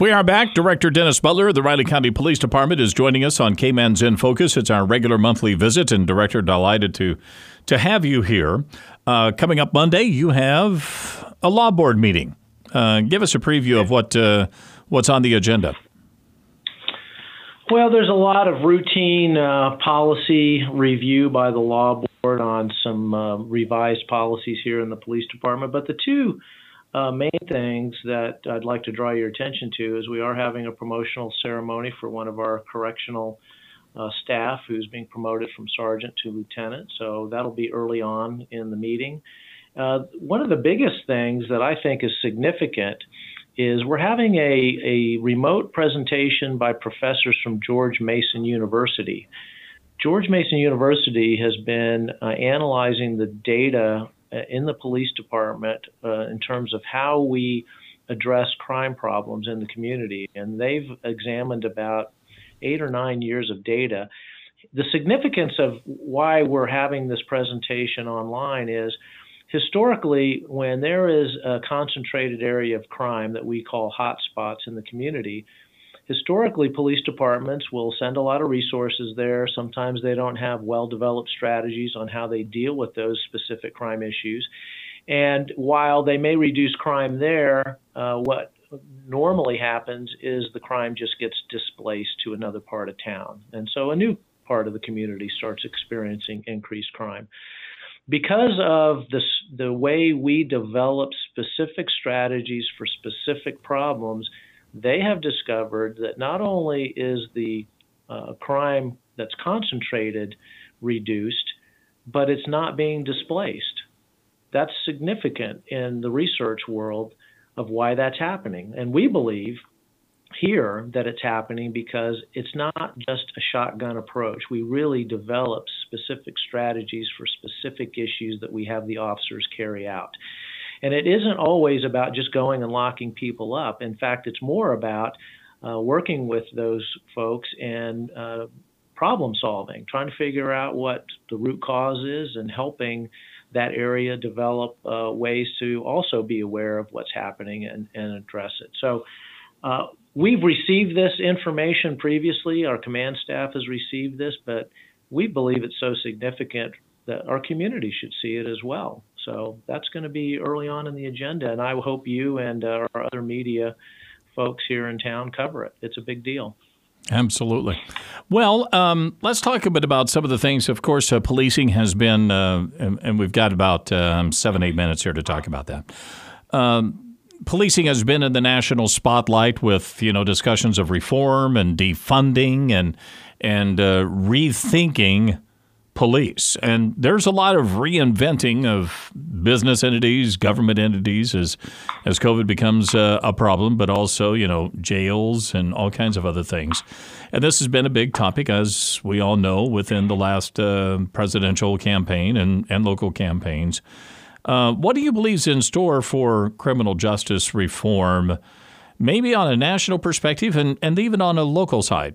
We are back. Director Dennis Butler of the Riley County Police Department is joining us on K-Man's In Focus. It's our regular monthly visit, and Director, delighted to have you here. Coming up Monday, you have a law board meeting. Give us a preview of what's on the agenda. Well, there's a lot of routine policy review by the law board on some revised policies here in the police department, but the two main things that I'd like to draw your attention to is we are having a promotional ceremony for one of our correctional staff who's being promoted from sergeant to lieutenant. So that'll be early on in the meeting. One of the biggest things that I think is significant is we're having a remote presentation by professors from George Mason University. George Mason University has been analyzing the data in the police department in terms of how we address crime problems in the community. And they've examined about 8 or 9 years of data. The significance of why we're having this presentation online is historically, when there is a concentrated area of crime that we call hotspots in the community, historically, police departments will send a lot of resources there. Sometimes they don't have well-developed strategies on how they deal with those specific crime issues. And while they may reduce crime there, what normally happens is the crime just gets displaced to another part of town. And so a new part of the community starts experiencing increased crime. Because of the way we develop specific strategies for specific problems, they have discovered that not only is the crime that's concentrated reduced, but it's not being displaced. That's significant in the research world of why that's happening. And we believe here that it's happening because it's not just a shotgun approach. We really develop specific strategies for specific issues that we have the officers carry out. And it isn't always about just going and locking people up. In fact, it's more about working with those folks and problem solving, trying to figure out what the root cause is and helping that area develop ways to also be aware of what's happening and address it. So we've received this information previously. Our command staff has received this, but we believe it's so significant that our community should see it as well. So that's going to be early on in the agenda, and I hope you and our other media folks here in town cover it. It's a big deal. Absolutely. Well, let's talk a bit about some of the things. Of course, policing has been, and we've got about 7-8 minutes here to talk about that. Policing has been in the national spotlight with, discussions of reform and defunding and rethinking police. And there's a lot of reinventing of business entities, government entities as COVID becomes a problem, but also, jails and all kinds of other things. And this has been a big topic, as we all know, within the last presidential campaign and local campaigns. What do you believe is in store for criminal justice reform, maybe on a national perspective and even on a local side?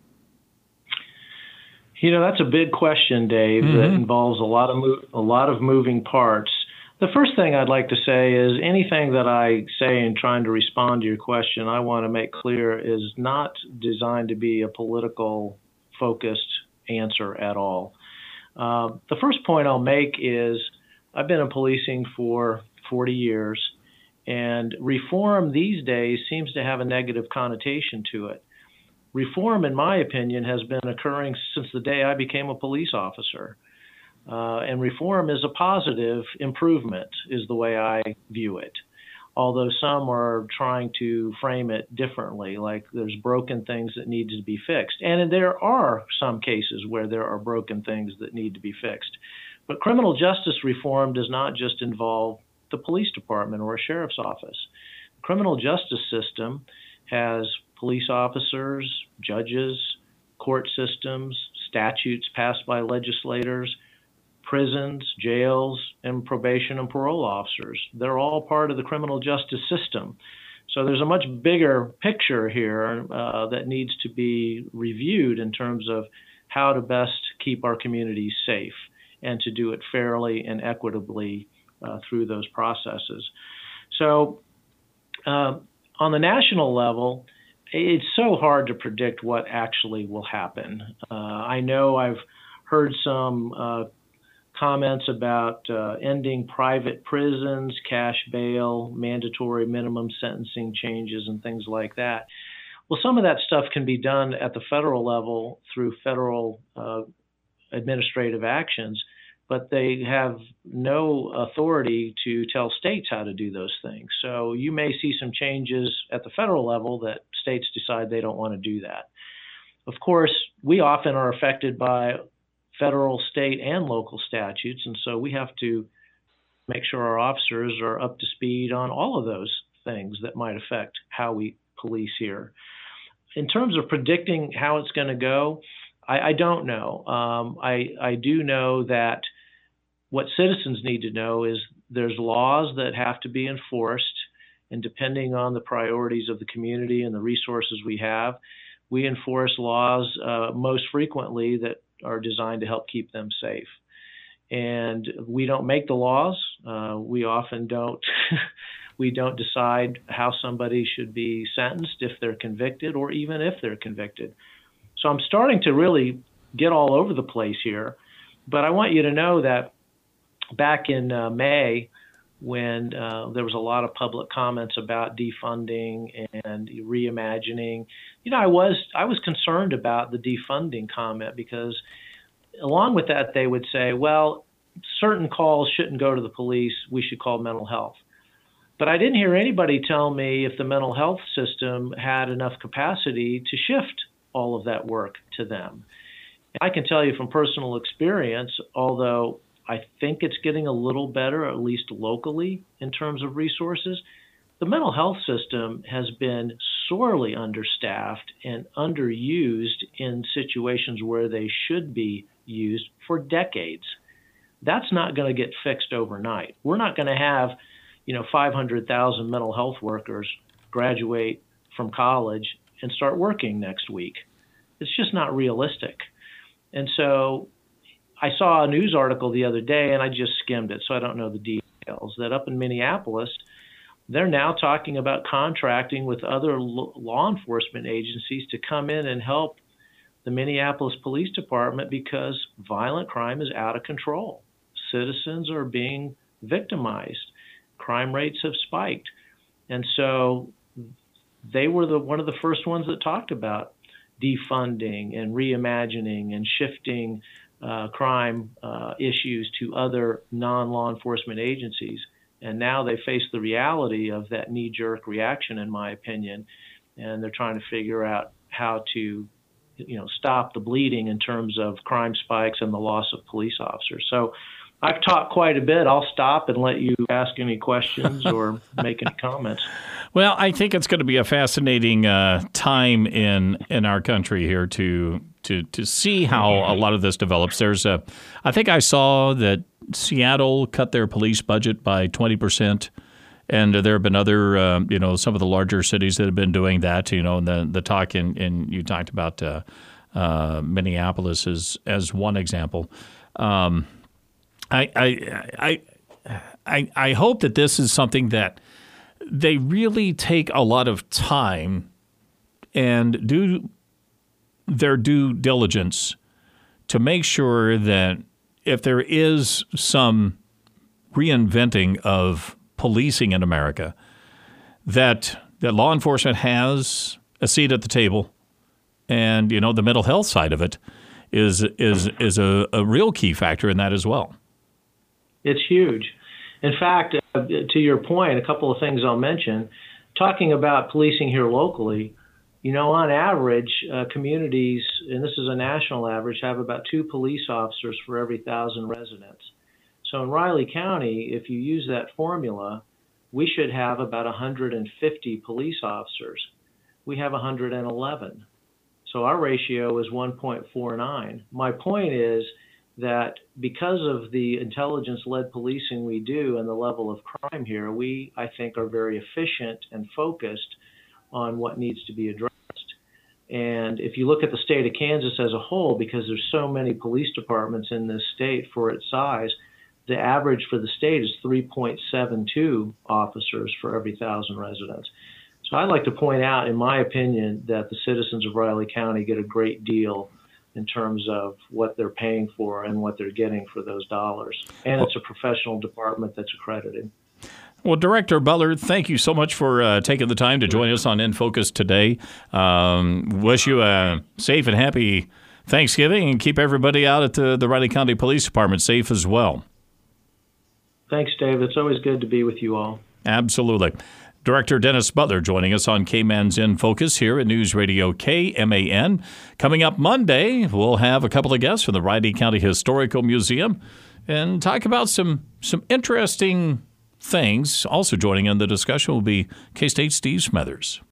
That's a big question, Dave, that involves a lot of moving parts. The first thing I'd like to say is anything that I say in trying to respond to your question, I want to make clear is not designed to be a political focused answer at all. The first point I'll make is I've been in policing for 40 years, and reform these days seems to have a negative connotation to it. Reform, in my opinion, has been occurring since the day I became a police officer. And reform is a positive improvement, is the way I view it. Although some are trying to frame it differently, like there's broken things that need to be fixed. And there are some cases where there are broken things that need to be fixed. But criminal justice reform does not just involve the police department or a sheriff's office. The criminal justice system has police officers, judges, court systems, statutes passed by legislators, prisons, jails, and probation and parole officers. They're all part of the criminal justice system. So there's a much bigger picture here that needs to be reviewed in terms of how to best keep our communities safe and to do it fairly and equitably through those processes. So on the national level, it's so hard to predict what actually will happen. I know I've heard some comments about ending private prisons, cash bail, mandatory minimum sentencing changes, and things like that. Well, some of that stuff can be done at the federal level through federal administrative actions, but they have no authority to tell states how to do those things. So you may see some changes at the federal level that states decide they don't want to do that. Of course, we often are affected by federal, state, and local statutes, and so we have to make sure our officers are up to speed on all of those things that might affect how we police here. In terms of predicting how it's going to go, I don't know. I do know that what citizens need to know is there's laws that have to be enforced, and depending on the priorities of the community and the resources we have, we enforce laws most frequently that are designed to help keep them safe. And we don't make the laws. We often don't. We don't decide how somebody should be sentenced if they're convicted, or even if they're convicted. So I'm starting to really get all over the place here. But I want you to know that back in May, when there was a lot of public comments about defunding and reimagining, I was concerned about the defunding comment, because along with that, they would say, well, certain calls shouldn't go to the police. We should call mental health. But I didn't hear anybody tell me if the mental health system had enough capacity to shift all of that work to them. And I can tell you from personal experience, although I think it's getting a little better, at least locally, in terms of resources, the mental health system has been sorely understaffed and underused in situations where they should be used for decades. That's not going to get fixed overnight. We're not going to have 500,000 mental health workers graduate from college and start working next week. It's just not realistic. And so I saw a news article the other day, and I just skimmed it, so I don't know the details, that up in Minneapolis, they're now talking about contracting with other law enforcement agencies to come in and help the Minneapolis Police Department because violent crime is out of control. Citizens are being victimized. Crime rates have spiked. And so they were one of the first ones that talked about defunding and reimagining and shifting crime issues to other non-law enforcement agencies. And now they face the reality of that knee-jerk reaction, in my opinion, and they're trying to figure out how to stop the bleeding in terms of crime spikes and the loss of police officers. So I've talked quite a bit. I'll stop and let you ask any questions or make any comments. Well, I think it's going to be a fascinating time in our country here to see how a lot of this develops. I think I saw that Seattle cut their police budget by 20%, and there have been other, some of the larger cities that have been doing that. And the talk in you talked about Minneapolis as one example. I hope that this is something that they really take a lot of time and do their due diligence to make sure that if there is some reinventing of policing in America, that law enforcement has a seat at the table, and the mental health side of it is a real key factor in that as well. It's huge. In fact, to your point, a couple of things I'll mention. Talking about policing here locally, on average, communities, and this is a national average, have about 2 police officers for every 1,000 residents. So in Riley County, if you use that formula, we should have about 150 police officers. We have 111. So our ratio is 1.49. My point is that because of the intelligence-led policing we do and the level of crime here, we, I think, are very efficient and focused on what needs to be addressed. And if you look at the state of Kansas as a whole, because there's so many police departments in this state for its size, the average for the state is 3.72 officers for every 1,000 residents. So I'd like to point out, in my opinion, that the citizens of Riley County get a great deal in terms of what they're paying for and what they're getting for those dollars. And it's a professional department that's accredited. Well, Director Butler, thank you so much for taking the time to join us on In Focus today. Wish you a safe and happy Thanksgiving, and keep everybody out at the Riley County Police Department safe as well. Thanks, Dave. It's always good to be with you all. Absolutely. Director Dennis Butler joining us on KMAN's In Focus here at News Radio KMAN. Coming up Monday, we'll have a couple of guests from the Riley County Historical Museum and talk about some interesting things. Also joining in the discussion will be K-State Steve Smethers.